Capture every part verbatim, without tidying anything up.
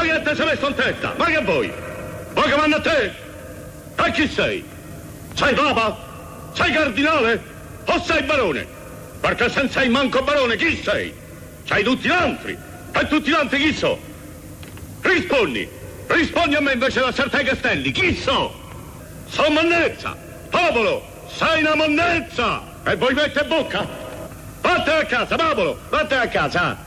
che te sei messo in testa? Ma che vuoi? Vuoi che vanno a te? E chi sei? Sei papa? Sei cardinale? O sei barone? Perché se non sei manco barone, chi sei? Sei tutti gli altri. E tutti gli altri chi so? Rispondi. Rispondi a me invece da Sartè Castelli. Chi so? Sono monnezza. Popolo, sei una monnezza. E voi mette bocca? Vattene a casa, popolo. Vattene a casa.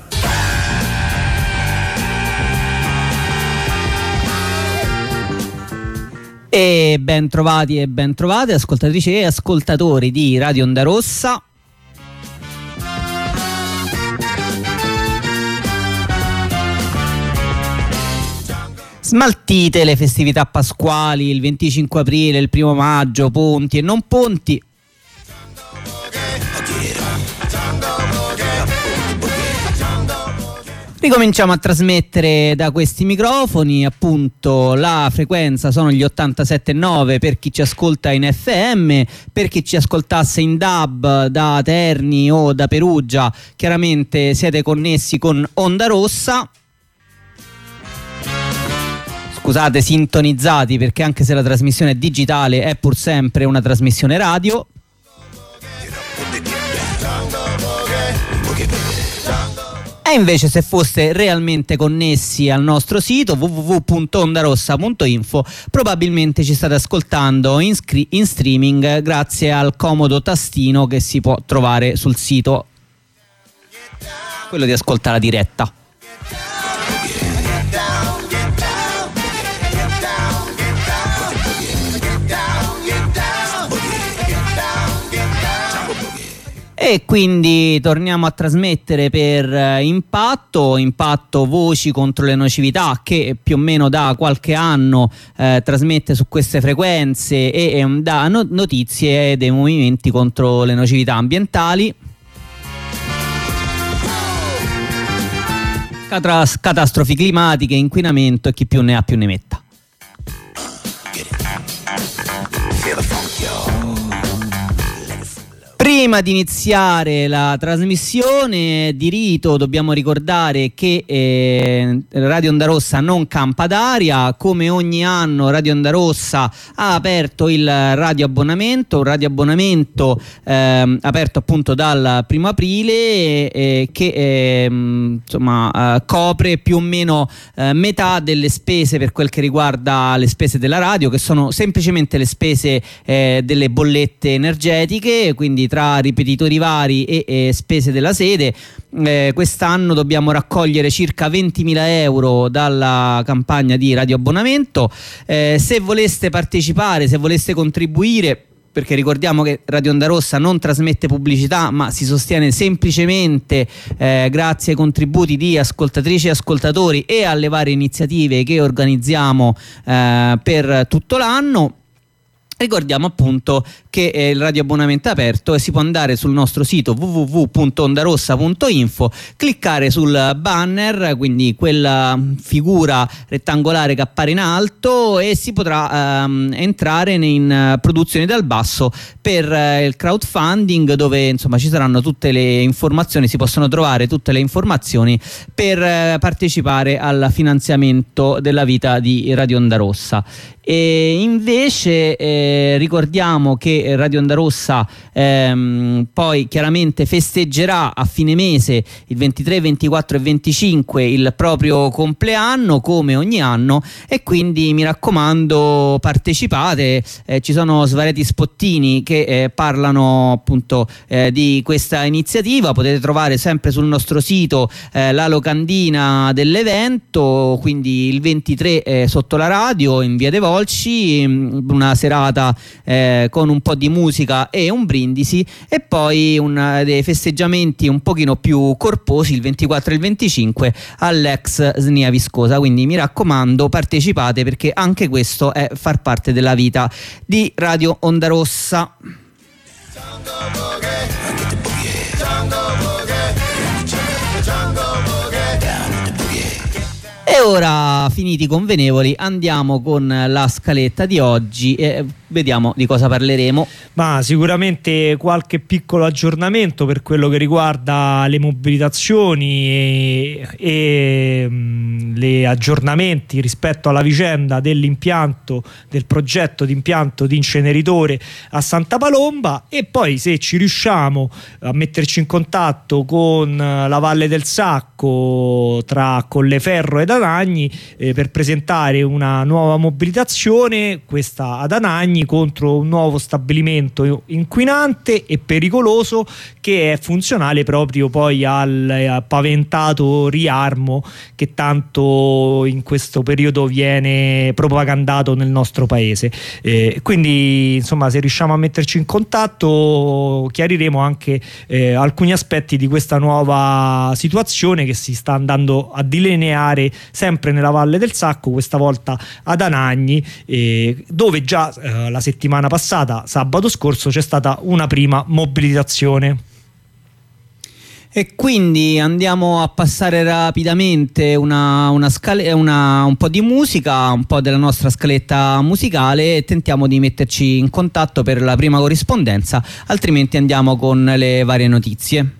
E ben trovati e ben trovate ascoltatrici e ascoltatori di Radio Onda Rossa. Smaltite le festività pasquali, il venticinque aprile, il primo maggio, ponti e non ponti. Ricominciamo a trasmettere da questi microfoni, appunto la frequenza sono gli ottantasette virgola nove per chi ci ascolta in F M, per chi ci ascoltasse in D A B da Terni o da Perugia chiaramente siete connessi con Onda Rossa. Scusate, sintonizzati, perché anche se la trasmissione è digitale è pur sempre una trasmissione radio. E invece se foste realmente connessi al nostro sito w w w punto ondarossa punto info probabilmente ci state ascoltando in, scri- in streaming grazie al comodo tastino che si può trovare sul sito, quello di ascoltare la diretta. E quindi torniamo a trasmettere per eh, Impatto, Impatto Voci contro le nocività, che più o meno da qualche anno eh, trasmette su queste frequenze e, e dà no- notizie dei movimenti contro le nocività ambientali. Catras- catastrofi climatiche, inquinamento e chi più ne ha più ne metta. Prima di iniziare la trasmissione di rito dobbiamo ricordare che eh, Radio Onda Rossa non campa d'aria. Come ogni anno Radio Onda Rossa ha aperto il radio abbonamento, un radio abbonamento eh, aperto appunto dal primo aprile eh, che eh, insomma eh, copre più o meno eh, metà delle spese per quel che riguarda le spese della radio, che sono semplicemente le spese eh, delle bollette energetiche, quindi tra ripetitori vari e, e spese della sede. Eh, quest'anno dobbiamo raccogliere circa ventimila euro dalla campagna di radio abbonamento. Eh, se voleste partecipare, se voleste contribuire, perché ricordiamo che Radio Onda Rossa non trasmette pubblicità ma si sostiene semplicemente eh, grazie ai contributi di ascoltatrici e ascoltatori e alle varie iniziative che organizziamo eh, per tutto l'anno. Ricordiamo appunto che eh, il radio abbonamento è aperto e si può andare sul nostro sito w w w punto ondarossa punto info, cliccare sul banner, quindi quella figura rettangolare che appare in alto, e si potrà ehm, entrare in uh, produzioni dal basso per uh, il crowdfunding, dove insomma ci saranno tutte le informazioni, si possono trovare tutte le informazioni per uh, partecipare al finanziamento della vita di Radio Onda Rossa. E invece eh, ricordiamo che Radio Onda Rossa ehm, poi chiaramente festeggerà a fine mese, il ventitré, ventiquattro e venticinque, il proprio compleanno come ogni anno, e quindi mi raccomando partecipate. Eh, ci sono svariati spottini che eh, parlano appunto eh, di questa iniziativa. Potete trovare sempre sul nostro sito eh, la locandina dell'evento, quindi il ventitré eh, sotto la radio in via dei Volsci, una serata eh, con un po' di musica e un brindisi, e poi un, dei festeggiamenti un pochino più corposi il ventiquattro e il venticinque all'ex S N I A Viscosa. Quindi mi raccomando partecipate, perché anche questo è far parte della vita di Radio Onda Rossa. E ora, finiti i convenevoli, andiamo con la scaletta di oggi e vediamo di cosa parleremo. Ma sicuramente qualche piccolo aggiornamento per quello che riguarda le mobilitazioni e, e mh, gli aggiornamenti rispetto alla vicenda dell'impianto, del progetto di impianto di inceneritore a Santa Palomba, e poi se ci riusciamo a metterci in contatto con la Valle del Sacco tra Colleferro ed Anagni eh, per presentare una nuova mobilitazione, questa ad Anagni, contro un nuovo stabilimento inquinante e pericoloso che è funzionale proprio poi al, al paventato riarmo che tanto in questo periodo viene propagandato nel nostro paese. Eh, quindi insomma, se riusciamo a metterci in contatto chiariremo anche eh, alcuni aspetti di questa nuova situazione che si sta andando a delineare sempre nella Valle del Sacco, questa volta ad Anagni, eh, dove già eh, la settimana passata, sabato scorso, c'è stata una prima mobilitazione. E quindi andiamo a passare rapidamente una, una scale, una, un po' di musica, un po' della nostra scaletta musicale, e tentiamo di metterci in contatto per la prima corrispondenza, altrimenti andiamo con le varie notizie.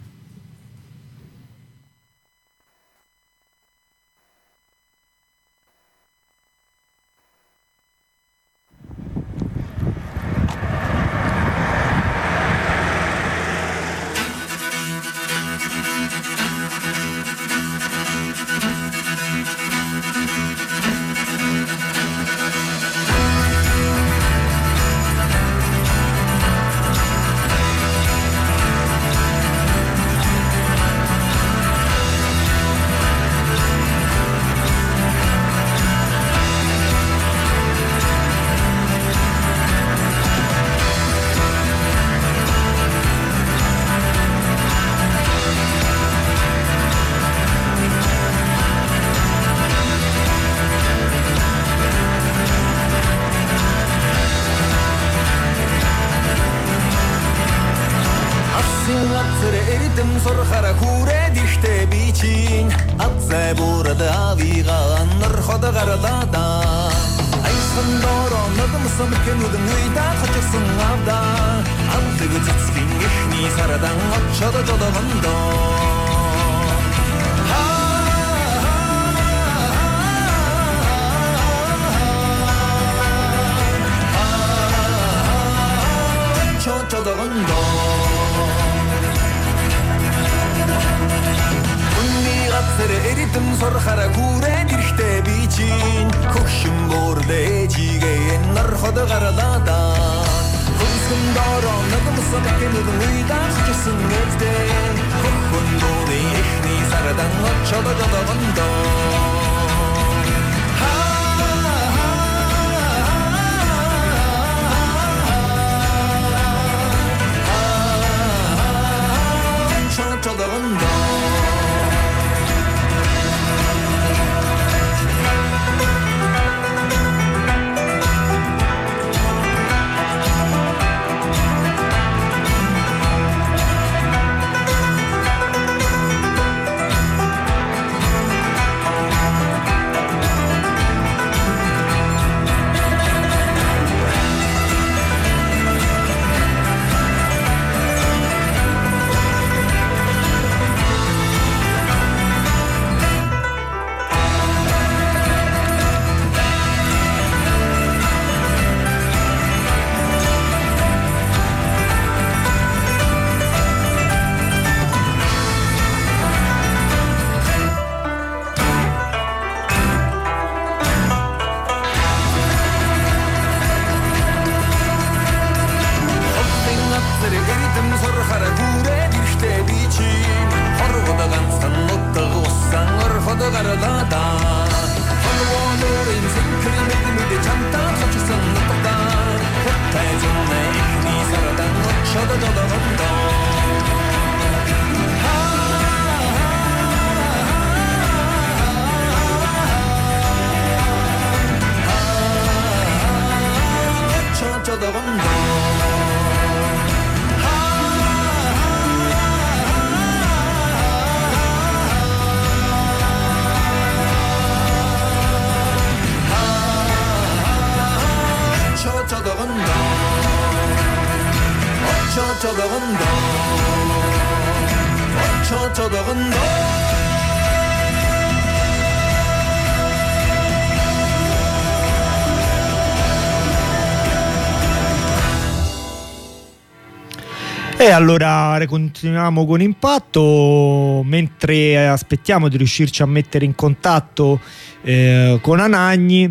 E allora continuiamo con Impatto, mentre aspettiamo di riuscirci a mettere in contatto eh, con Anagni.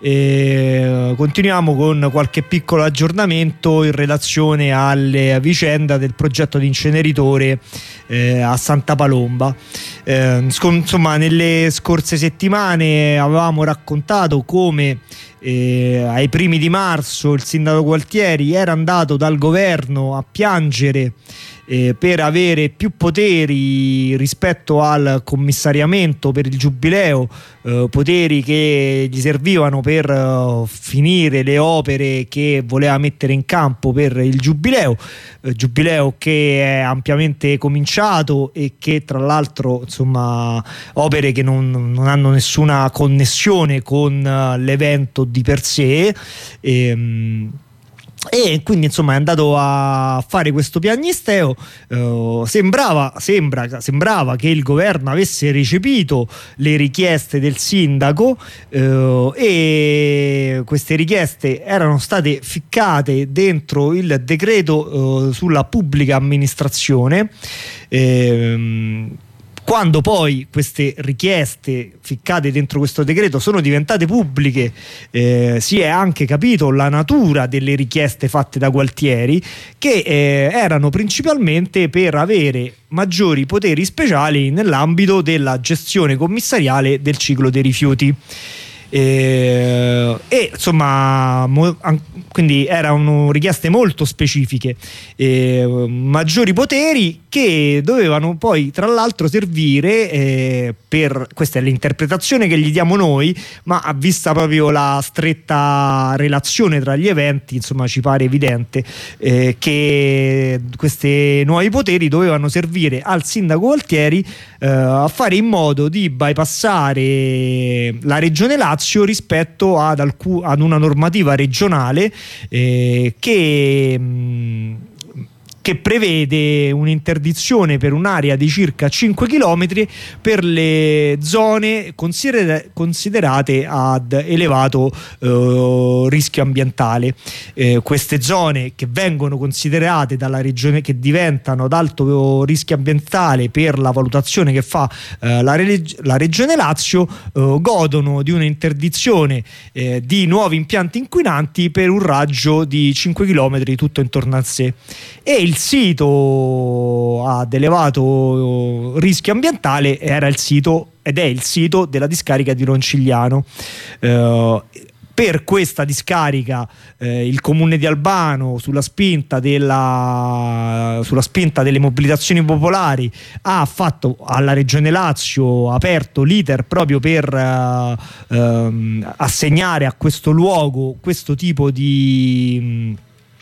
E continuiamo con qualche piccolo aggiornamento in relazione alle vicende del progetto di inceneritore eh, a Santa Palomba. Eh, insomma, nelle scorse settimane avevamo raccontato come eh, ai primi di marzo il sindaco Gualtieri era andato dal governo a piangere Eh, per avere più poteri rispetto al commissariamento per il giubileo, eh, poteri che gli servivano per uh, finire le opere che voleva mettere in campo per il giubileo, eh, giubileo che è ampiamente cominciato e che tra l'altro, insomma, opere che non, non hanno nessuna connessione con uh, l'evento di per sé. E, E quindi insomma è andato a fare questo piagnisteo. Uh, sembrava, sembra, sembrava che il governo avesse recepito le richieste del sindaco, uh, e queste richieste erano state ficcate dentro il decreto uh, sulla pubblica amministrazione. Ehm Quando poi queste richieste ficcate dentro questo decreto sono diventate pubbliche, eh, si è anche capito la natura delle richieste fatte da Gualtieri, che eh, erano principalmente per avere maggiori poteri speciali nell'ambito della gestione commissariale del ciclo dei rifiuti. Eh, e insomma mo, an, quindi erano richieste molto specifiche, eh, maggiori poteri che dovevano poi tra l'altro servire eh, per, questa è l'interpretazione che gli diamo noi, ma vista proprio la stretta relazione tra gli eventi, insomma ci pare evidente eh, che questi nuovi poteri dovevano servire al sindaco Gualtieri eh, a fare in modo di bypassare la regione Lazio rispetto ad, alcu- ad una normativa regionale eh, che mh, che prevede un'interdizione per un'area di circa cinque chilometri per le zone consider- considerate ad elevato eh, rischio ambientale. Eh, queste zone che vengono considerate dalla regione, che diventano ad alto rischio ambientale per la valutazione che fa eh, la, re- la regione Lazio, eh, godono di un'interdizione eh, di nuovi impianti inquinanti per un raggio di cinque chilometri tutto intorno a sé. E il Il sito ad elevato rischio ambientale era il sito ed è il sito della discarica di Roncigliano. Eh, per questa discarica eh, il comune di Albano, sulla spinta della sulla spinta delle mobilitazioni popolari, ha fatto alla regione Lazio, ha aperto l'iter proprio per eh, ehm, assegnare a questo luogo questo tipo di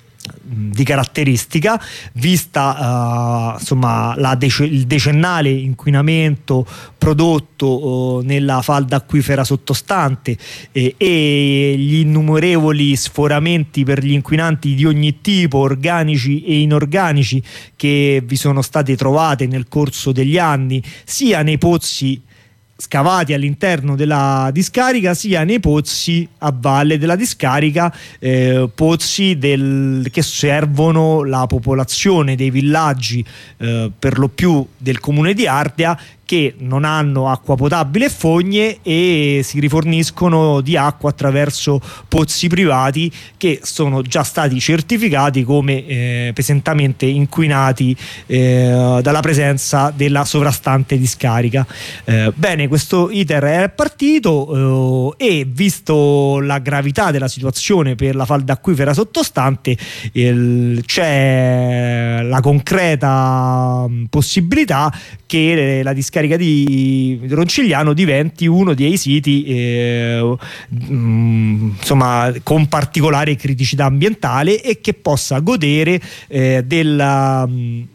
di caratteristica, vista uh, insomma la dec- il decennale inquinamento prodotto uh, nella falda acquifera sottostante eh, e gli innumerevoli sforamenti per gli inquinanti di ogni tipo, organici e inorganici, che vi sono state trovate nel corso degli anni, sia nei pozzi scavati all'interno della discarica, sia nei pozzi a valle della discarica, eh, pozzi del, che servono la popolazione dei villaggi eh, per lo più del comune di Ardea, che non hanno acqua potabile e fogne e si riforniscono di acqua attraverso pozzi privati che sono già stati certificati come eh, pesantemente inquinati eh, dalla presenza della sovrastante discarica. Eh, bene, questo iter è partito eh, e visto la gravità della situazione per la falda acquifera sottostante, il, c'è la concreta possibilità che la discarica di Roncigliano diventi uno dei siti eh, mh, insomma con particolare criticità ambientale e che possa godere eh, della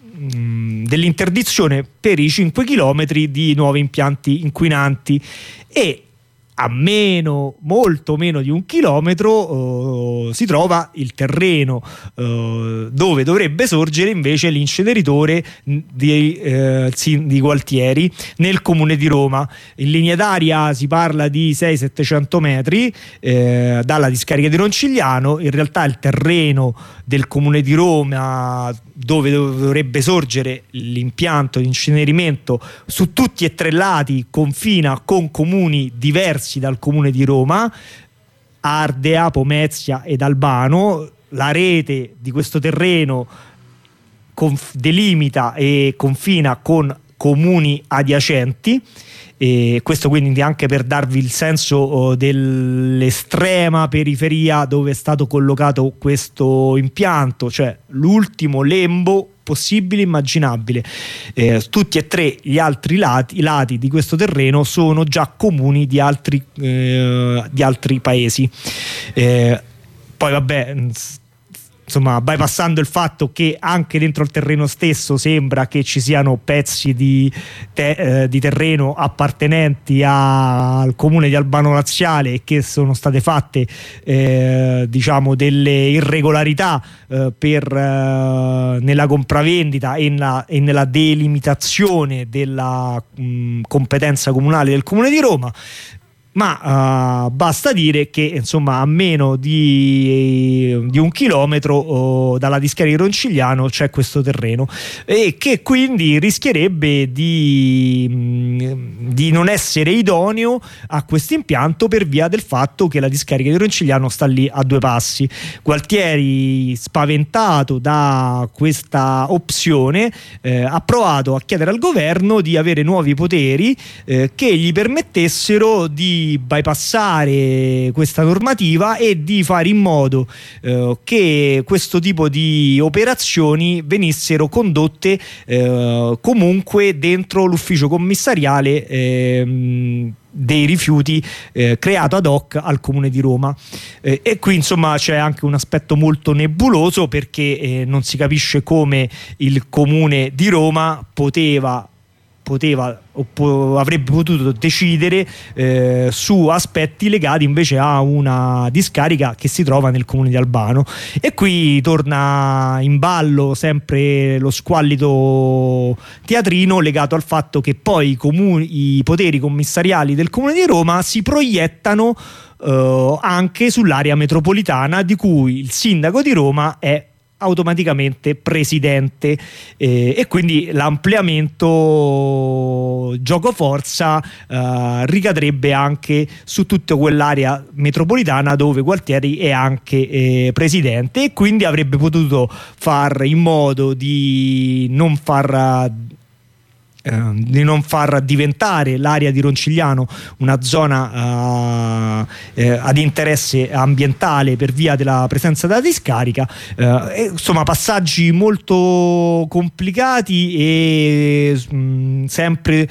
mh, dell'interdizione per i cinque chilometri di nuovi impianti inquinanti. E a meno, molto meno di un chilometro uh, si trova il terreno uh, dove dovrebbe sorgere invece l'inceneritore di, uh, di Gualtieri nel comune di Roma. In linea d'aria si parla di sei settecento metri eh, dalla discarica di Roncigliano. In realtà il terreno del comune di Roma dove dovrebbe sorgere l'impianto di incenerimento, su tutti e tre lati confina con comuni diversi dal comune di Roma, Ardea, Pomezia ed Albano. La rete di questo terreno conf- delimita e confina con comuni adiacenti. E questo quindi anche per darvi il senso oh, dell'estrema periferia dove è stato collocato questo impianto, cioè l'ultimo lembo possibile, immaginabile. Eh, tutti e tre gli altri lati, i lati di questo terreno sono già comuni di altri, eh, di altri paesi. Eh, poi vabbè, insomma, bypassando il fatto che anche dentro il terreno stesso sembra che ci siano pezzi di, te, eh, di terreno appartenenti a, al comune di Albano Laziale e che sono state fatte eh, diciamo delle irregolarità eh, per, eh, nella compravendita e, nella, e nella delimitazione della mh, competenza comunale del comune di Roma. Ma uh, basta dire che insomma a meno di, di un chilometro oh, dalla discarica di Roncigliano c'è questo terreno e che quindi rischierebbe di, di non essere idoneo a questo impianto per via del fatto che la discarica di Roncigliano sta lì a due passi. Gualtieri, spaventato da questa opzione, eh, ha provato a chiedere al governo di avere nuovi poteri eh, che gli permettessero di bypassare questa normativa e di fare in modo eh, che questo tipo di operazioni venissero condotte eh, comunque dentro l'ufficio commissariale eh, dei rifiuti eh, creato ad hoc al comune di Roma. Eh, e qui insomma c'è anche un aspetto molto nebuloso perché eh, non si capisce come il comune di Roma poteva poteva o po- avrebbe potuto decidere eh, su aspetti legati invece a una discarica che si trova nel comune di Albano. E qui torna in ballo sempre lo squallido teatrino legato al fatto che poi i, comuni, i poteri commissariali del comune di Roma si proiettano eh, anche sull'area metropolitana di cui il sindaco di Roma è automaticamente presidente eh, e quindi l'ampliamento gioco forza eh, ricadrebbe anche su tutta quell'area metropolitana dove Gualtieri è anche eh, presidente e quindi avrebbe potuto far in modo di non far di non far diventare l'area di Roncigliano una zona uh, eh, ad interesse ambientale per via della presenza della discarica. Uh, e, insomma, passaggi molto complicati e mh, sempre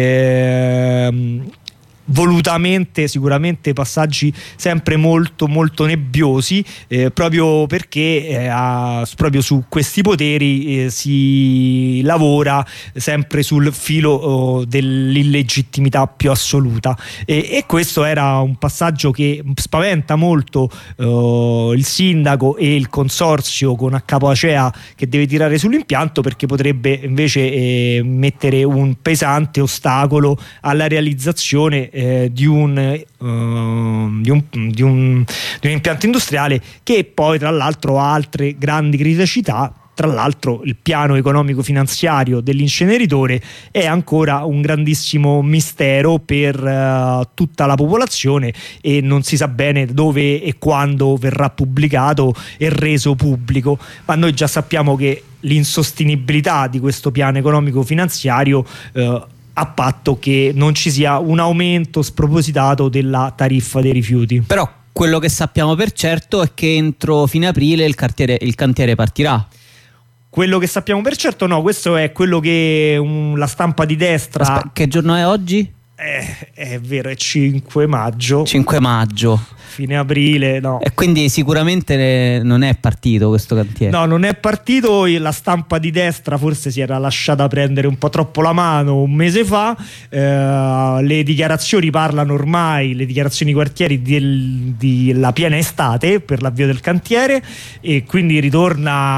eh, volutamente, sicuramente passaggi sempre molto molto nebbiosi eh, proprio perché eh, a, proprio su questi poteri eh, si lavora sempre sul filo oh, dell'illegittimità più assoluta e, e questo era un passaggio che spaventa molto oh, il sindaco e il consorzio con a capo Acea che deve tirare sull'impianto, perché potrebbe invece eh, mettere un pesante ostacolo alla realizzazione Eh, di, un, uh, di, un, di, un, di un impianto industriale che poi tra l'altro ha altre grandi criticità. Tra l'altro il piano economico finanziario dell'inceneritore è ancora un grandissimo mistero per uh, tutta la popolazione e non si sa bene dove e quando verrà pubblicato e reso pubblico, ma noi già sappiamo che l'insostenibilità di questo piano economico finanziario uh, a patto che non ci sia un aumento spropositato della tariffa dei rifiuti. Però quello che sappiamo per certo è che entro fine aprile il cantiere, il cantiere partirà. Quello che sappiamo per certo no, questo è quello che um, la stampa di destra... Aspe- che giorno è oggi? Eh, è vero, è cinque maggio. cinque maggio. Fine aprile, no. E quindi sicuramente non è partito questo cantiere. No, non è partito. La stampa di destra forse si era lasciata prendere un po' troppo la mano un mese fa. Eh, le dichiarazioni parlano ormai, le dichiarazioni Gualtieri della piena estate per l'avvio del cantiere, e quindi ritorna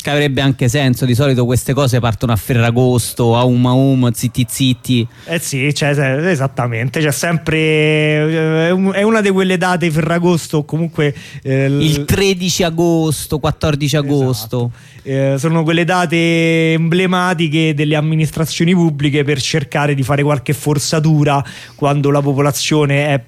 Che avrebbe anche senso, di solito queste cose partono a Ferragosto, a um a um, zitti zitti. Eh sì, cioè, esattamente, c'è sempre, è una di quelle date, Ferragosto, comunque eh, il tredici agosto, quattordici agosto. Esatto. Eh, sono quelle date emblematiche delle amministrazioni pubbliche per cercare di fare qualche forzatura quando la popolazione è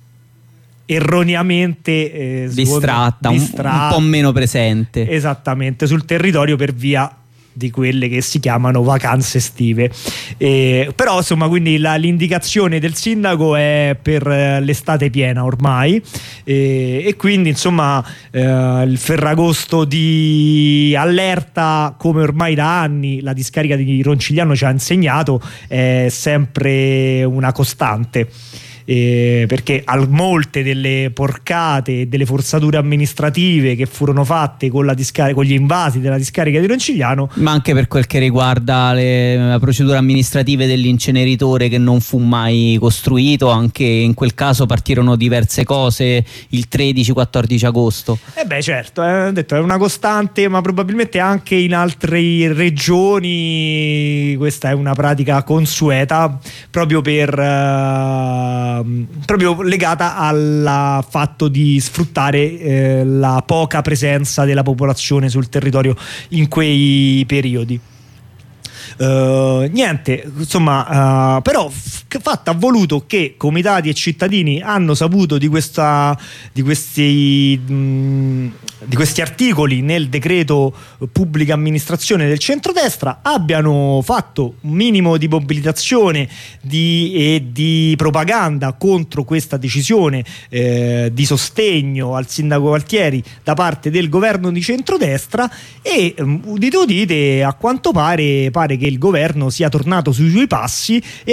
erroneamente eh, distratta, distratta. Un, un po' meno presente, esattamente, sul territorio per via di quelle che si chiamano vacanze estive. Eh, però insomma, quindi la, l'indicazione del sindaco è per eh, l'estate piena ormai, eh, e quindi insomma eh, il Ferragosto di allerta, come ormai da anni la discarica di Roncigliano ci ha insegnato, è sempre una costante. Eh, perché al, molte delle porcate e delle forzature amministrative che furono fatte con, la discar- con gli invasi della discarica di Roncigliano, ma anche per quel che riguarda le procedure amministrative dell'inceneritore che non fu mai costruito, anche in quel caso partirono diverse cose il tredici quattordici agosto. Eh beh certo, eh, detto, è una costante, ma probabilmente anche in altre regioni questa è una pratica consueta, proprio per uh, proprio legata al fatto di sfruttare eh, la poca presenza della popolazione sul territorio in quei periodi. Uh, niente, insomma, uh, però f- fatto ha voluto che comitati e cittadini hanno saputo di questa di questi mh, di questi articoli nel decreto pubblica amministrazione del centrodestra, abbiano fatto un minimo di mobilitazione di, e di propaganda contro questa decisione eh, di sostegno al sindaco Gualtieri da parte del governo di centrodestra, e um, udite udite, a quanto pare pare che il governo sia tornato sui suoi passi e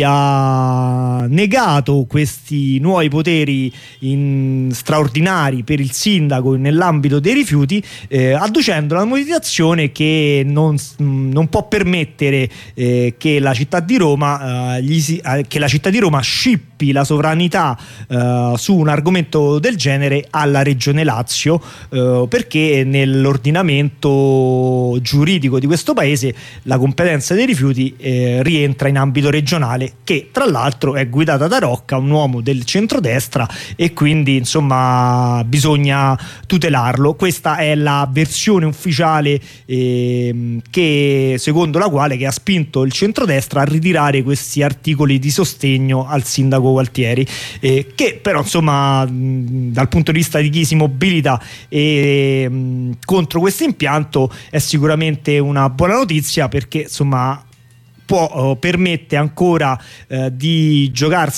abbia negato questi nuovi poteri in straordinari per il sindaco nell'ambito dei rifiuti, eh, adducendo la motivazione che non, non può permettere eh, che la città di Roma eh, gli si, eh, che la città di Roma scippi la sovranità eh, su un argomento del genere alla Regione Lazio, eh, perché nell'ordinamento giuridico di questo paese la competenza dei rifiuti eh, rientra in ambito regionale, che tra l'altro è guidata da Rocca, un uomo del centrodestra, e quindi insomma bisogna tutelarlo. Questa è la versione ufficiale eh, che secondo la quale che ha spinto il centrodestra a ritirare questi articoli di sostegno al sindaco Gualtieri, eh, che però insomma mh, dal punto di vista di chi si mobilita e, mh, contro questo impianto è sicuramente una buona notizia, perché insomma può, uh, permette ancora uh, di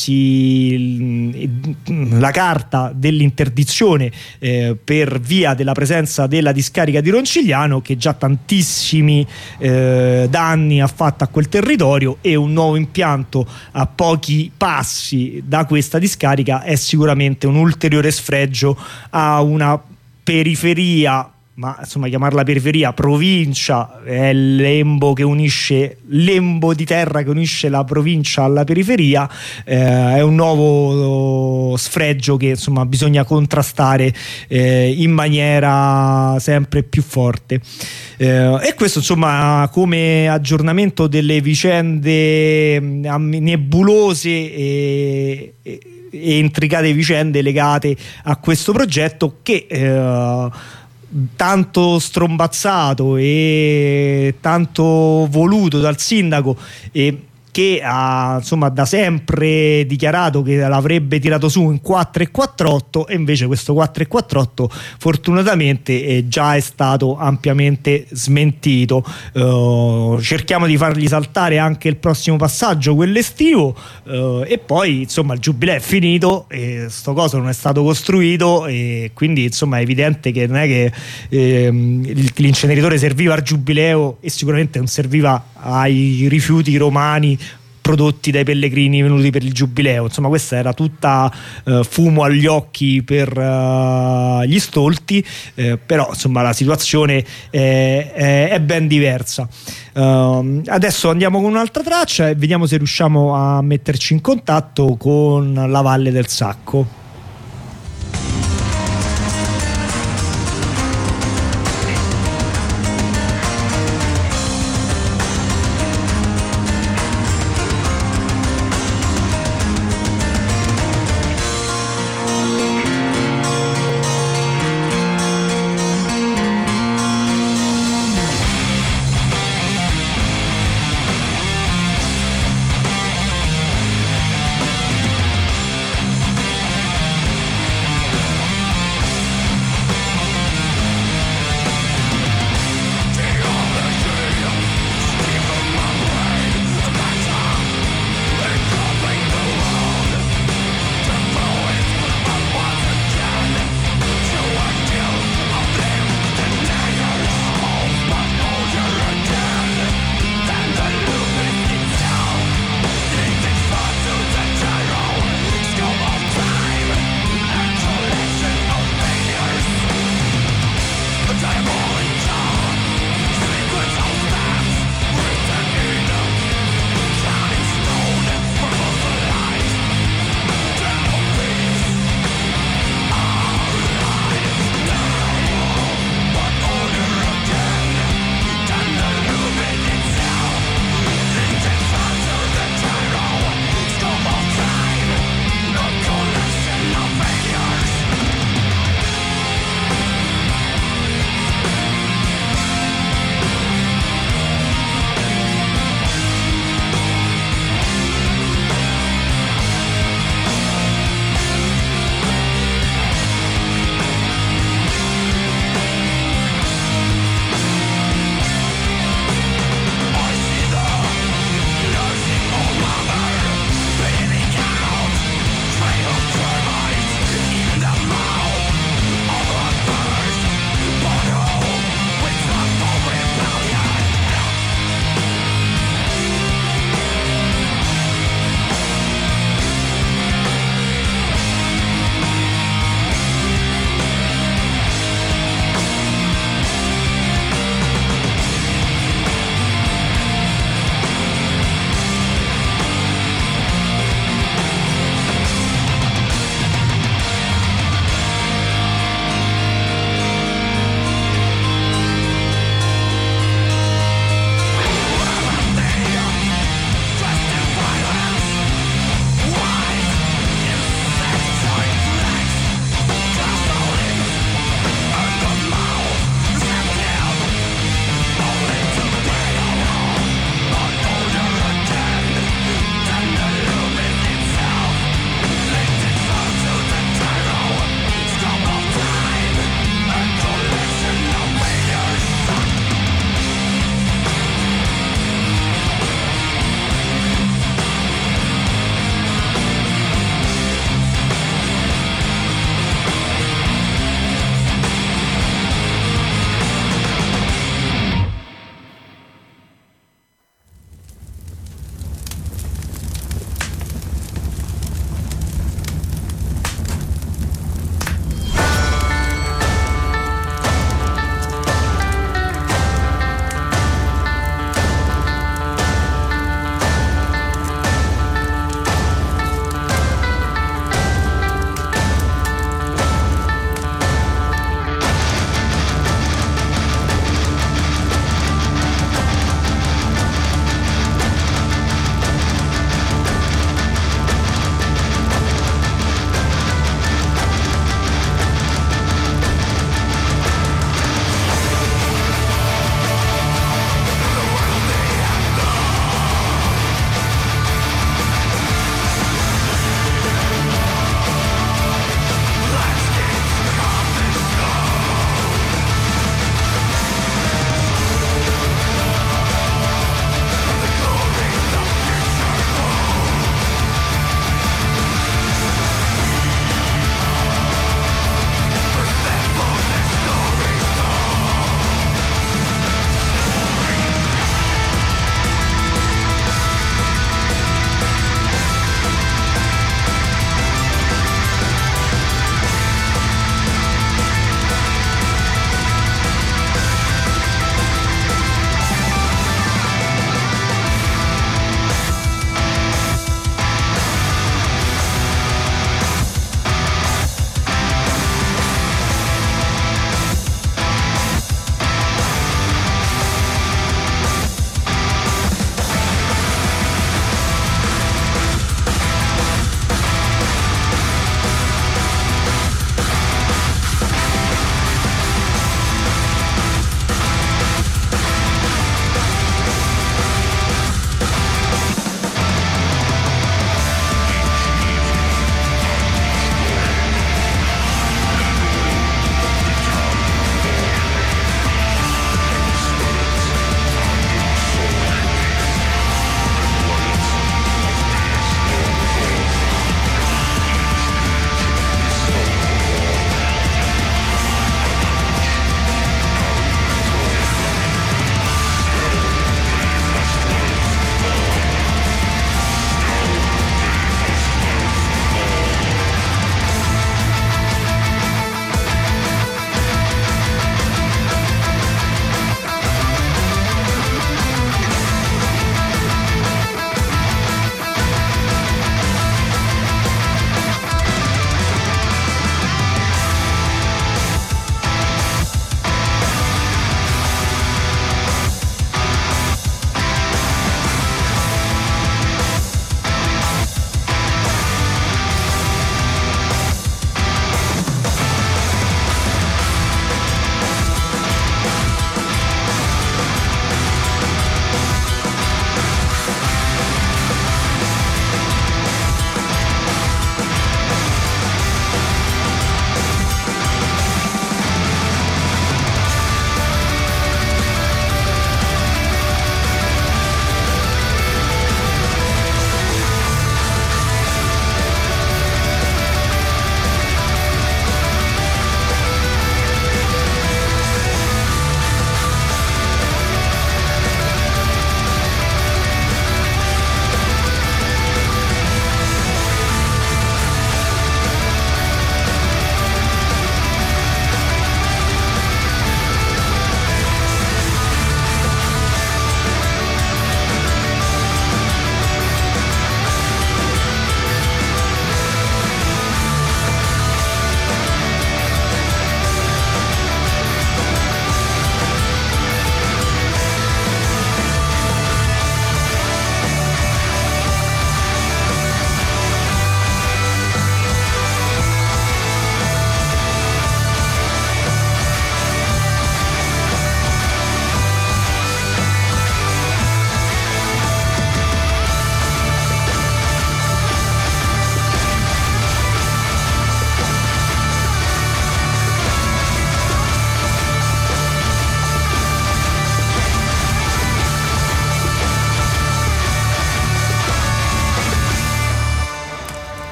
giocarsi l- la carta dell'interdizione eh, per via della presenza della discarica di Roncigliano, che già tantissimi eh, danni ha fatto a quel territorio, e un nuovo impianto a pochi passi da questa discarica è sicuramente un ulteriore sfregio a una periferia, ma insomma chiamarla periferia, provincia, è il lembo che unisce, lembo di terra che unisce la provincia alla periferia, eh, è un nuovo sfregio che insomma bisogna contrastare eh, in maniera sempre più forte. Eh, e questo insomma come aggiornamento delle vicende nebulose e, e, e intricate vicende legate a questo progetto, che eh, tanto strombazzato e tanto voluto dal sindaco, e che ha insomma da sempre dichiarato che l'avrebbe tirato su in quattro e quattr'otto, e invece questo quattro e quattr'otto fortunatamente è già è stato ampiamente smentito. Uh, cerchiamo di fargli saltare anche il prossimo passaggio, quello estivo, uh, e poi insomma il giubileo è finito e sto coso non è stato costruito, e quindi insomma è evidente che non è che ehm, l'inceneritore serviva al giubileo e sicuramente non serviva ai rifiuti romani prodotti dai pellegrini venuti per il giubileo. Insomma, questa era tutta uh, fumo agli occhi per uh, gli stolti, eh, però insomma la situazione è, è, è ben diversa. Uh, adesso andiamo con un'altra traccia e vediamo se riusciamo a metterci in contatto con la Valle del Sacco.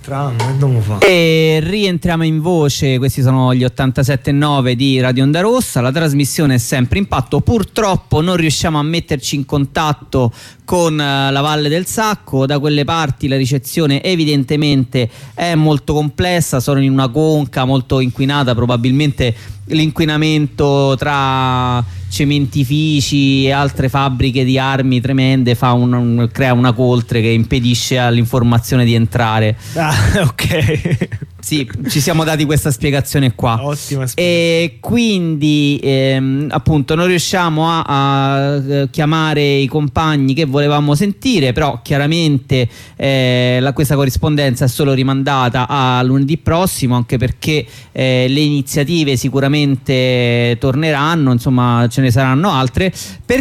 E rientriamo in voce, questi sono gli ottantasette virgola nove di Radio Onda Rossa, la trasmissione è sempre Impatto. Purtroppo non riusciamo a metterci in contatto con la Valle del Sacco, da quelle parti la ricezione evidentemente è molto complessa, sono in una conca molto inquinata, probabilmente l'inquinamento tra cementifici e altre fabbriche di armi tremende fa un, un, crea una coltre che impedisce all'informazione di entrare. Ah, ok. Sì, ci siamo dati questa spiegazione qua. Ottima spiegazione. E quindi ehm, appunto non riusciamo a, a chiamare i compagni che volevamo sentire, però chiaramente eh, la, questa corrispondenza è solo rimandata a lunedì prossimo, anche perché eh, le iniziative sicuramente torneranno, insomma ce ne saranno altre,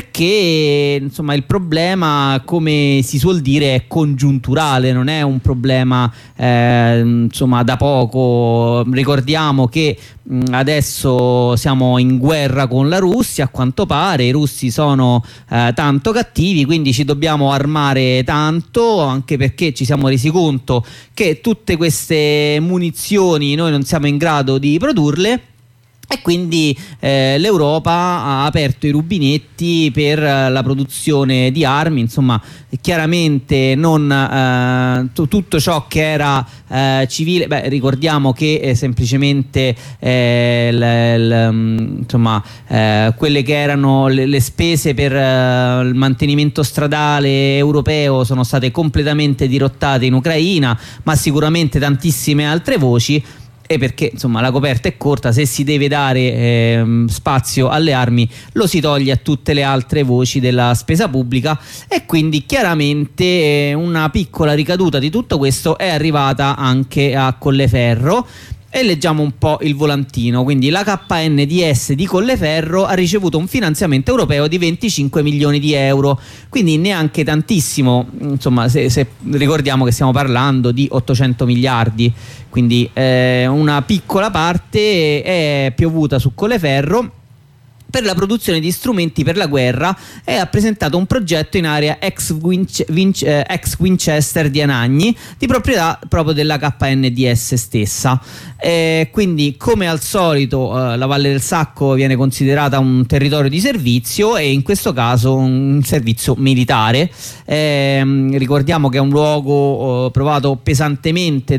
perché insomma il problema, come si suol dire, è congiunturale, non è un problema eh, insomma da poco. Ricordiamo che mh, adesso siamo in guerra con la Russia, a quanto pare i russi sono eh, tanto cattivi, quindi ci dobbiamo armare tanto, anche perché ci siamo resi conto che tutte queste munizioni noi non siamo in grado di produrle. E quindi eh, l'Europa ha aperto i rubinetti per eh, la produzione di armi, insomma chiaramente non eh, t- tutto ciò che era eh, civile, beh, ricordiamo che eh, semplicemente eh, l- l- insomma eh, quelle che erano le, le spese per eh, il mantenimento stradale europeo sono state completamente dirottate in Ucraina, ma sicuramente tantissime altre voci. E perché insomma la coperta è corta, se si deve dare eh, spazio alle armi lo si toglie a tutte le altre voci della spesa pubblica, e quindi chiaramente eh, una piccola ricaduta di tutto questo è arrivata anche a Colleferro. E leggiamo un po' il volantino. Quindi la K N D S di Colleferro ha ricevuto un finanziamento europeo di venticinque milioni di euro, quindi neanche tantissimo, insomma, se, se ricordiamo che stiamo parlando di ottocento miliardi, quindi eh, una piccola parte è piovuta su Colleferro per la produzione di strumenti per la guerra, e ha presentato un progetto in area ex, Winch- Winch- eh, ex Winchester di Anagni, di proprietà proprio della K N D S stessa. Eh, quindi come al solito eh, la Valle del Sacco viene considerata un territorio di servizio, e in questo caso un servizio militare. Eh, ricordiamo che è un luogo eh, provato pesantemente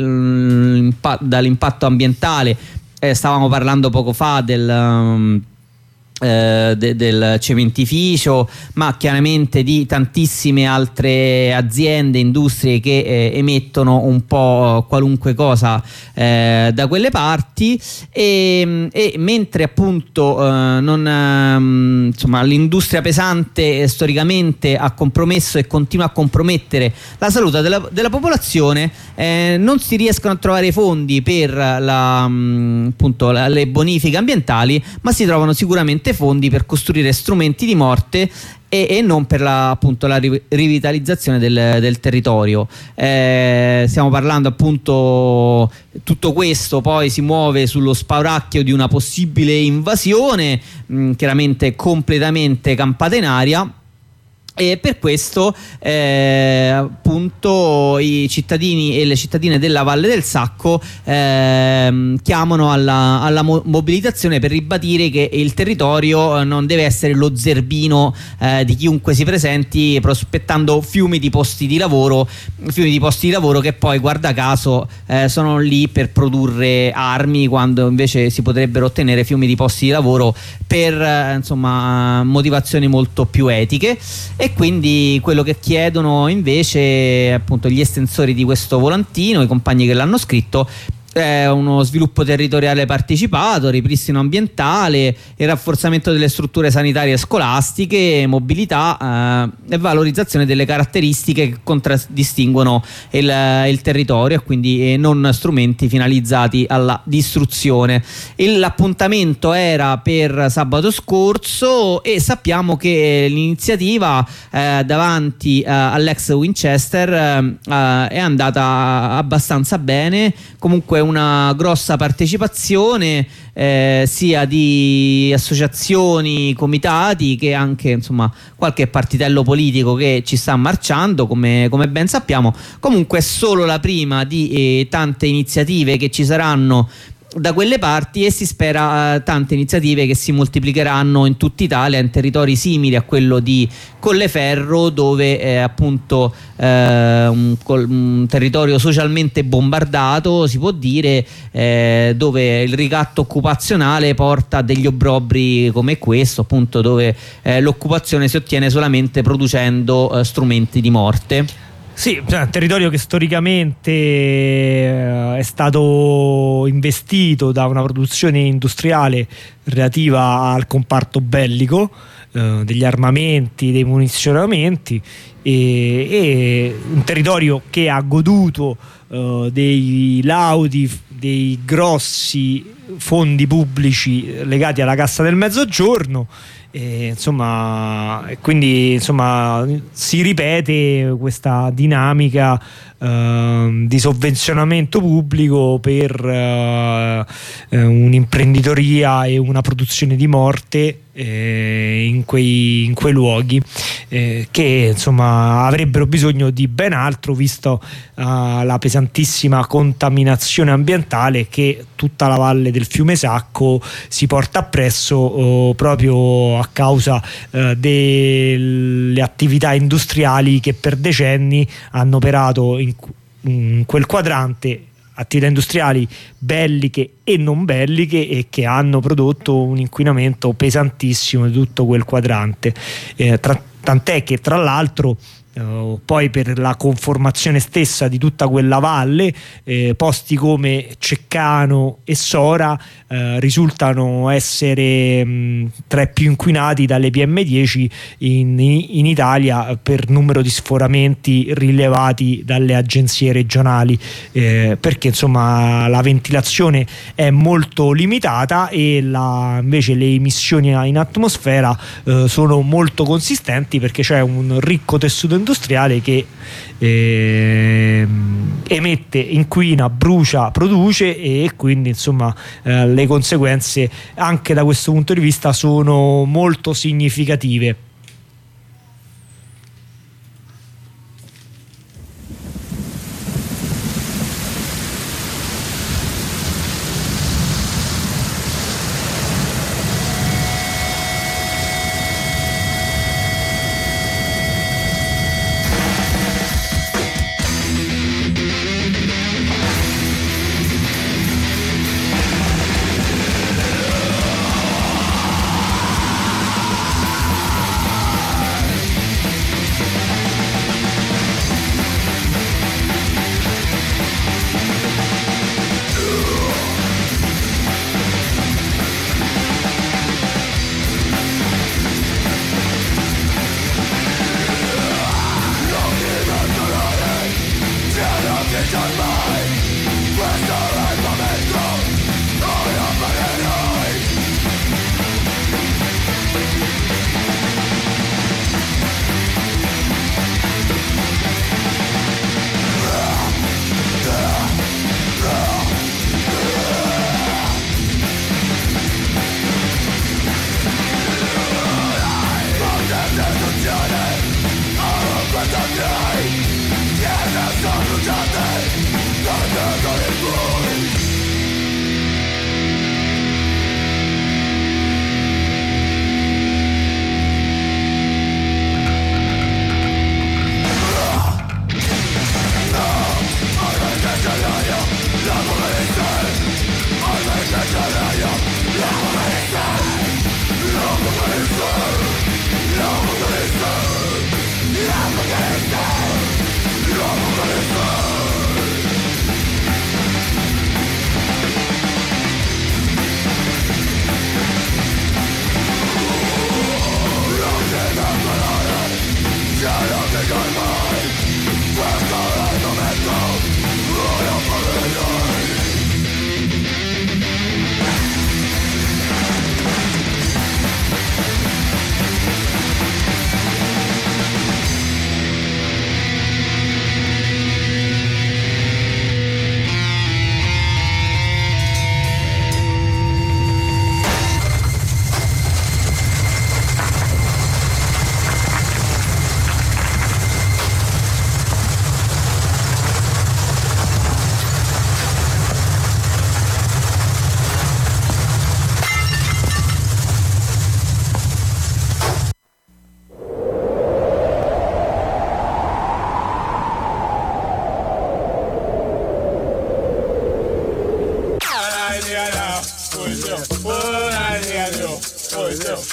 dal, dall'impatto ambientale. Eh, stavamo parlando poco fa del um, Eh, de, del cementificio, ma chiaramente di tantissime altre aziende, industrie che eh, emettono un po' qualunque cosa eh, da quelle parti, e, e mentre appunto eh, non, eh, insomma, l'industria pesante eh, storicamente ha compromesso e continua a compromettere la salute della, della popolazione, eh, non si riescono a trovare fondi per la, mh, appunto, la, le bonifiche ambientali, ma si trovano sicuramente fondi per costruire strumenti di morte e, e non per la, appunto, la ri- rivitalizzazione del, del territorio. Eh, stiamo parlando appunto, tutto questo poi si muove sullo spauracchio di una possibile invasione, mh, chiaramente completamente campata in aria. E per questo eh, appunto i cittadini e le cittadine della Valle del Sacco eh, chiamano alla, alla mo- mobilitazione per ribadire che il territorio non deve essere lo zerbino eh, di chiunque si presenti prospettando fiumi di posti di lavoro, fiumi di posti di lavoro che poi guarda caso eh, sono lì per produrre armi, quando invece si potrebbero ottenere fiumi di posti di lavoro per eh, insomma motivazioni molto più etiche. E quindi quello che chiedono invece appunto gli estensori di questo volantino, i compagni che l'hanno scritto, è uno sviluppo territoriale partecipato, ripristino ambientale, il rafforzamento delle strutture sanitarie e scolastiche, mobilità eh, e valorizzazione delle caratteristiche che contraddistinguono il, il territorio, e quindi eh, non strumenti finalizzati alla distruzione. Il, l'appuntamento era per sabato scorso, e sappiamo che l'iniziativa eh, davanti eh, all'ex Winchester eh, è andata abbastanza bene. Comunque una grossa partecipazione eh, sia di associazioni, comitati, che anche insomma qualche partitello politico che ci sta marciando, come, come ben sappiamo. Comunque è solo la prima di eh, tante iniziative che ci saranno da quelle parti, e si spera uh, tante iniziative che si moltiplicheranno in tutta Italia, in territori simili a quello di Colleferro, dove è appunto eh, un, un territorio socialmente bombardato, si può dire, eh, dove il ricatto occupazionale porta a degli obbrobri come questo, appunto, dove eh, l'occupazione si ottiene solamente producendo eh, strumenti di morte. Sì, un territorio che storicamente è stato investito da una produzione industriale relativa al comparto bellico, eh, degli armamenti, dei munizionamenti, e, e un territorio che ha goduto eh, dei laudi, dei grossi fondi pubblici legati alla Cassa del Mezzogiorno. E, insomma, quindi insomma si ripete questa dinamica eh, di sovvenzionamento pubblico per eh, un'imprenditoria e una produzione di morte eh, in, quei, in quei luoghi eh, che insomma avrebbero bisogno di ben altro, visto eh, la pesantissima contaminazione ambientale che tutta la valle del fiume Sacco si porta appresso eh, proprio a causa eh, delle attività industriali che per decenni hanno operato in, in quel quadrante, attività industriali belliche e non belliche, e che hanno prodotto un inquinamento pesantissimo di tutto quel quadrante, eh, tra, tant'è che tra l'altro Uh, poi per la conformazione stessa di tutta quella valle eh, posti come Ceccano e Sora eh, risultano essere mh, tra i più inquinati dalle P M dieci in, in Italia, per numero di sforamenti rilevati dalle agenzie regionali, eh, perché insomma la ventilazione è molto limitata e la, invece le emissioni in atmosfera eh, sono molto consistenti, perché c'è un ricco tessuto industriale che eh, emette, inquina, brucia, produce, e quindi insomma eh, le conseguenze anche da questo punto di vista sono molto significative. Bruciate,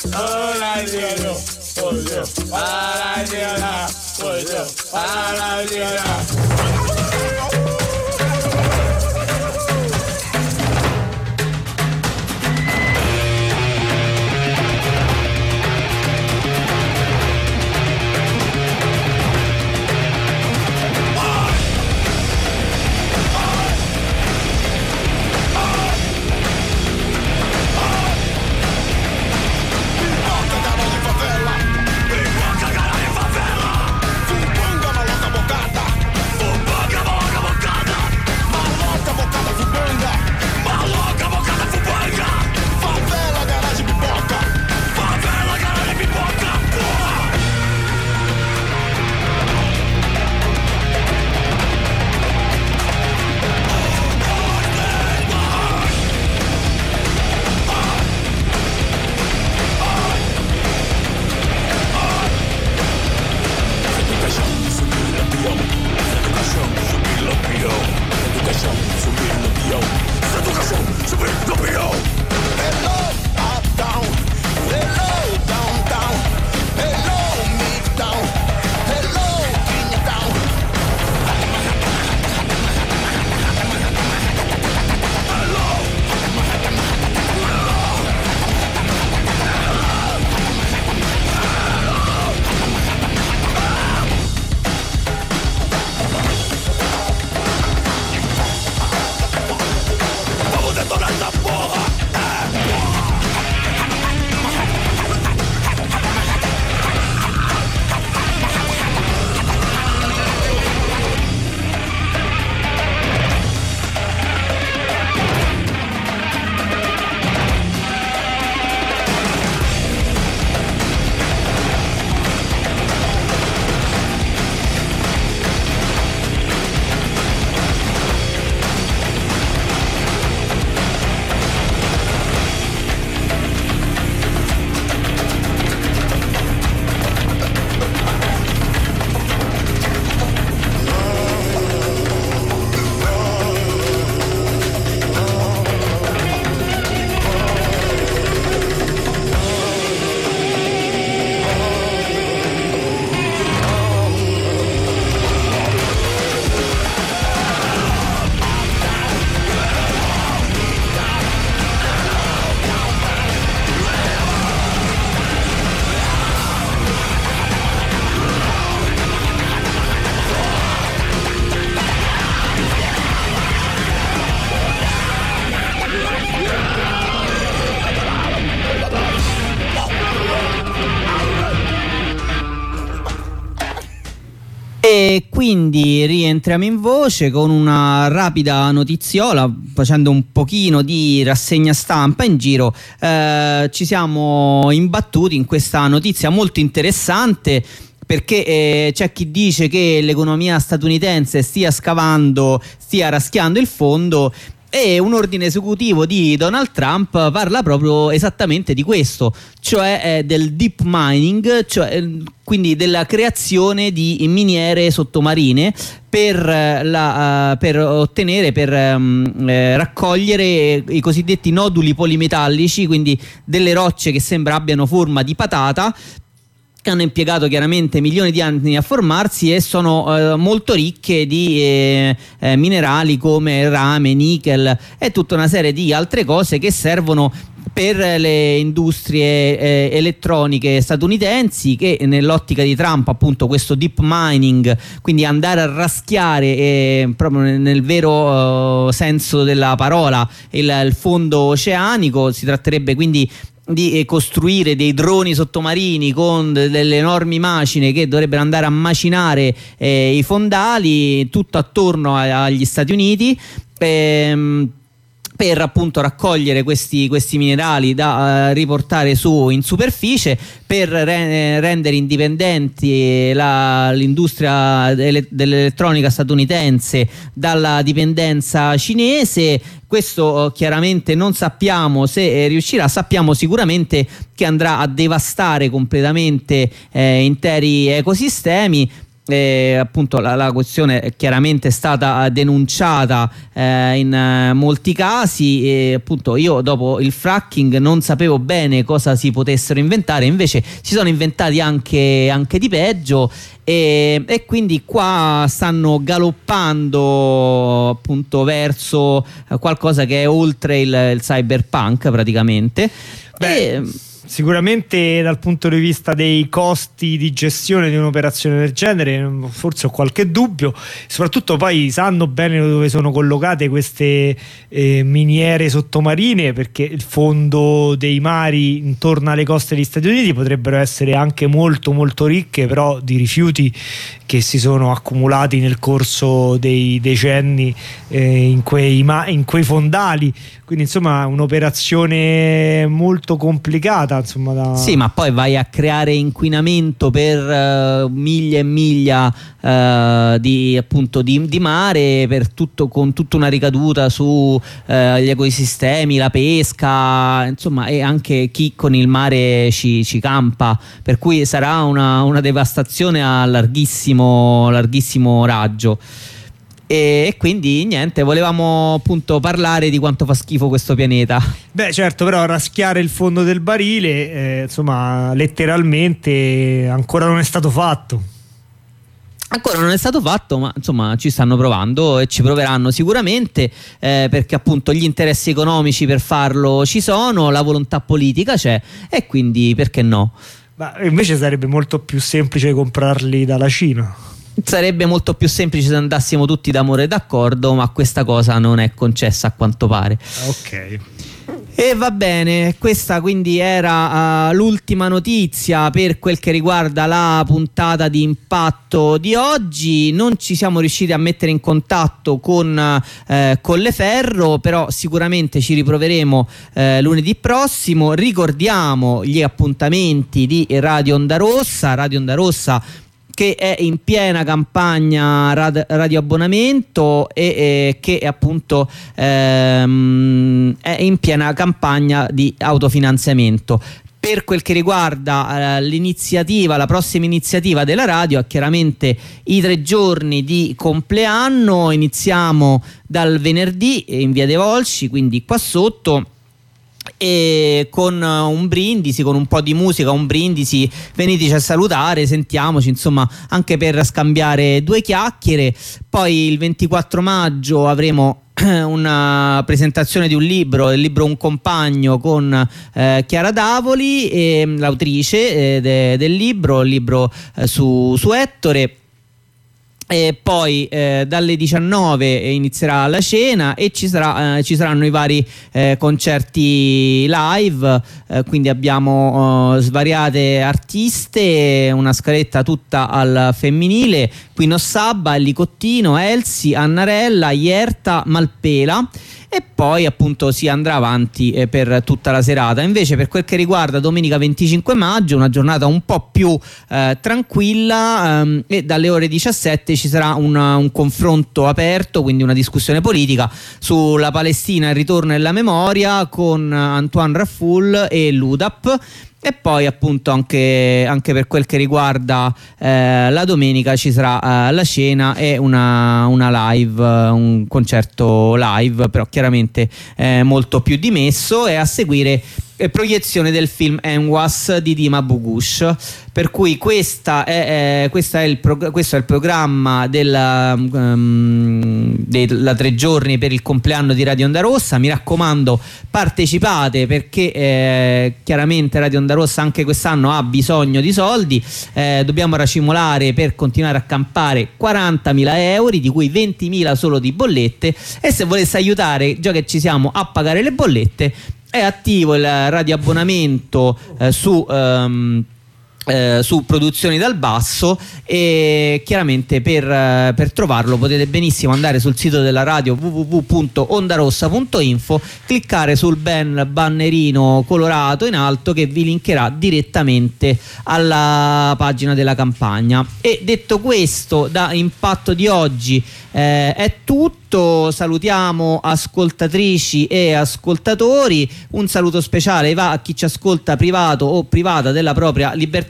E quindi rientriamo in voce con una rapida notiziola, facendo un pochino di rassegna stampa in giro. Eh, ci siamo imbattuti in questa notizia molto interessante, perché eh, c'è chi dice che l'economia statunitense stia scavando, stia raschiando il fondo, e un ordine esecutivo di Donald Trump parla proprio esattamente di questo, cioè eh, del deep mining, cioè, eh, quindi della creazione di miniere sottomarine per, eh, la, uh, per ottenere, per um, eh, raccogliere i cosiddetti noduli polimetallici, quindi delle rocce che sembra abbiano forma di patata, che hanno impiegato chiaramente milioni di anni a formarsi e sono eh, molto ricche di eh, eh, minerali come rame, nickel e tutta una serie di altre cose che servono per le industrie eh, elettroniche statunitensi, che nell'ottica di Trump, appunto, questo deep mining, quindi andare a raschiare eh, proprio nel, nel vero eh, senso della parola il, il fondo oceanico. Si tratterebbe quindi di costruire dei droni sottomarini con delle enormi macine che dovrebbero andare a macinare eh, i fondali tutto attorno a, agli Stati Uniti, ehm, per appunto raccogliere questi, questi minerali da uh, riportare su in superficie, per re- rendere indipendenti la, l'industria ele- dell'elettronica statunitense dalla dipendenza cinese. Questo uh, chiaramente non sappiamo se eh, riuscirà, sappiamo sicuramente che andrà a devastare completamente eh, interi ecosistemi. E appunto la, la questione è chiaramente stata denunciata eh, in eh, molti casi, e appunto io dopo il fracking non sapevo bene cosa si potessero inventare, invece si sono inventati anche, anche di peggio, e, e quindi qua stanno galoppando appunto verso qualcosa che è oltre il, il cyberpunk praticamente. Beh, e, sicuramente dal punto di vista dei costi di gestione di un'operazione del genere forse ho qualche dubbio, soprattutto poi sanno bene dove sono collocate queste eh, miniere sottomarine, perché il fondo dei mari intorno alle coste degli Stati Uniti potrebbero essere anche molto molto ricche però di rifiuti che si sono accumulati nel corso dei decenni eh, in, quei ma- in quei fondali, quindi insomma un'operazione molto complicata, insomma, da... Sì, ma poi vai a creare inquinamento per uh, miglia e miglia uh, di, appunto, di, di mare, per tutto, con tutta una ricaduta su uh, gli ecosistemi, la pesca, insomma, e anche chi con il mare ci, ci campa, per cui sarà una, una devastazione a larghissimo, larghissimo raggio. E quindi niente, volevamo appunto parlare di quanto fa schifo questo pianeta. Beh, certo, però raschiare il fondo del barile eh, insomma letteralmente ancora non è stato fatto. Ancora non è stato fatto, ma insomma ci stanno provando e ci proveranno sicuramente, eh, perché appunto gli interessi economici per farlo ci sono, la volontà politica c'è, e quindi perché no? Ma invece sarebbe molto più semplice comprarli dalla Cina. Sarebbe molto più semplice se andassimo tutti d'amore d'accordo, ma questa cosa non è concessa a quanto pare. Ok. E va bene, questa quindi era uh, l'ultima notizia per quel che riguarda la puntata di impatto di oggi. Non ci siamo riusciti a mettere in contatto con uh, Colleferro, però sicuramente ci riproveremo uh, lunedì prossimo. Ricordiamo gli appuntamenti di Radio Onda Rossa, Radio Onda Rossa che è in piena campagna rad- radio abbonamento e, e che appunto ehm, è in piena campagna di autofinanziamento. Per quel che riguarda eh, l'iniziativa, la prossima iniziativa della radio è chiaramente i tre giorni di compleanno. Iniziamo dal venerdì in via dei Volsci, quindi qua sotto, e con un brindisi, con un po' di musica, un brindisi, veniteci a salutare, sentiamoci, insomma, anche per scambiare due chiacchiere. Poi il ventiquattro maggio avremo una presentazione di un libro, il libro Un compagno, con eh, Chiara Davoli, e, l'autrice eh, de, del libro, il libro eh, su, su Ettore. E poi eh, dalle diciannove inizierà la cena e ci, sarà, eh, ci saranno i vari eh, concerti live, eh, quindi abbiamo eh, svariate artiste, una scaletta tutta al femminile: Quino Sabba, Licottino, Elsi, Annarella, Ierta, Malpela. E poi appunto si andrà avanti eh, per tutta la serata. Invece per quel che riguarda domenica venticinque maggio, una giornata un po' più eh, tranquilla, ehm, e dalle ore diciassette ci sarà una, un confronto aperto, quindi una discussione politica sulla Palestina, il ritorno e la memoria, con Antoine Raffoul e l'U D A P. E poi appunto anche, anche per quel che riguarda eh, la domenica ci sarà eh, la cena e una, una live, un concerto live, però chiaramente eh, molto più dimesso, e a seguire eh, proiezione del film Enwas di Dima Bugush. Per cui questa è, eh, questa è il prog- questo è il programma della, um, della tre giorni per il compleanno di Radio Onda Rossa. Mi raccomando, partecipate, perché eh, chiaramente Radio Onda Rossa anche quest'anno ha bisogno di soldi. Eh, dobbiamo racimolare per continuare a campare quarantamila euro, di cui ventimila solo di bollette, e se volesse aiutare, già che ci siamo, a pagare le bollette, è attivo il radioabbonamento eh, su... Um, Eh, su Produzioni dal Basso, e chiaramente per, eh, per trovarlo potete benissimo andare sul sito della radio w w w punto ondarossa punto info, cliccare sul bel bannerino colorato in alto che vi linkerà direttamente alla pagina della campagna. E detto questo, da Impatto di oggi eh, è tutto. Salutiamo ascoltatrici e ascoltatori, un saluto speciale va a chi ci ascolta privato o privata della propria libertà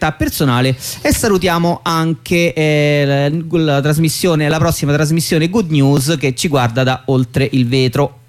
libertà personale. E salutiamo anche eh, la, la trasmissione, la prossima trasmissione Good News, che ci guarda da oltre il vetro.